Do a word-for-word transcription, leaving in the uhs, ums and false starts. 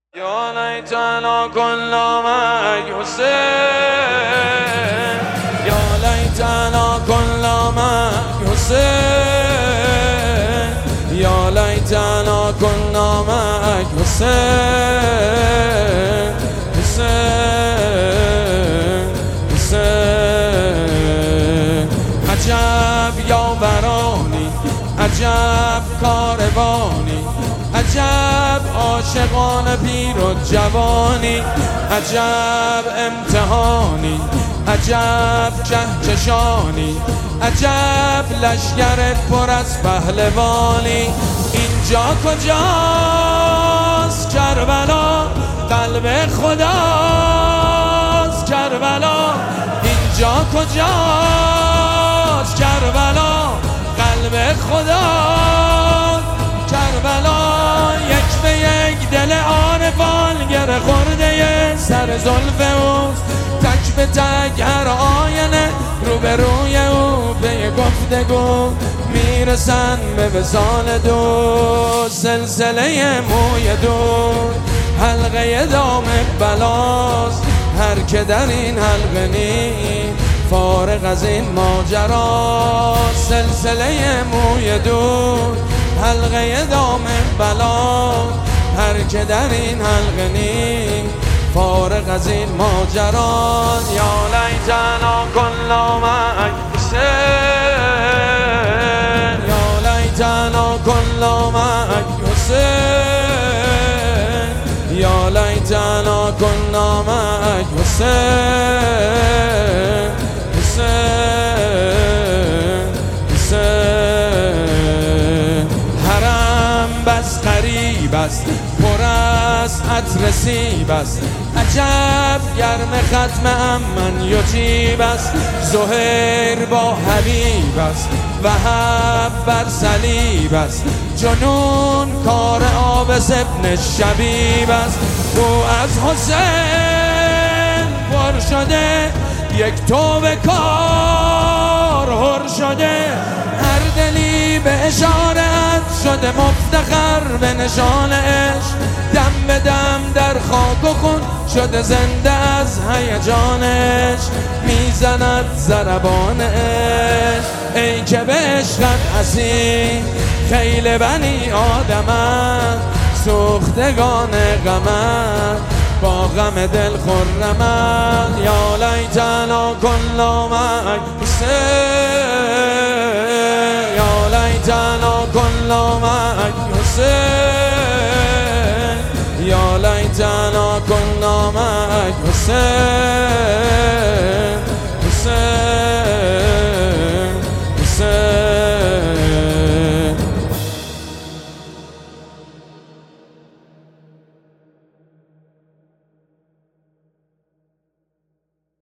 یا لیتنا کنا معک حسین، یا لیتنا کنا معک حسین، یا لیتنا کنا معک حسین، حسین، حسین. عجب یاورانی، عجب کاروانی، عجب عاشقان پیر و جوانی، عجب امتحانی، عجب کهکشانی، عجب لشگر پر از پهلوانی. اینجا کجاست کربلا؟ قلب خداست کربلا. اینجا کجاست کربلا؟ قلب خداست کربلا. یک به یک دل عارفان گره خورده سر زلف اوست، تک به تک هر آینه روبروی او به گفتگو میرسن به وصال دو. سلسله موی دور حلقه دام بلاست، هر که در این حلقه نی فارغ از این ماجرا. سلسله موی دور حلقه دام بلا، هر که در این حلقه نی فارغ از این ماجرا. یا لیتنا کنا معک حسین، یا لیتنا کنا معک حسین، یا لیتنا کنا معک حسین، حسین، حسین. حرم بس قریب است، پر از عطر سیب است، عجب گرم ختم امن یجیب است. زهیر با حبیب است، وهب بر صلیب است، جنون کار عابس ابن شبیب است. او از حسین پر شده، یک توبه کار هر شده، هر دلی به اشارت شده مفتخر به نشان عشق. دم به دم در خاک و خون شده زنده از هیجانش، میزند ضربان عشق. ای که به عشقت اسیر خیل بنی آدمن، سوختگان غمن با غم دل خرمن. یا لیتنا کنا معک حسین، یا لیتنا کنا معک حسین، یا لیتنا کنا معک حسین.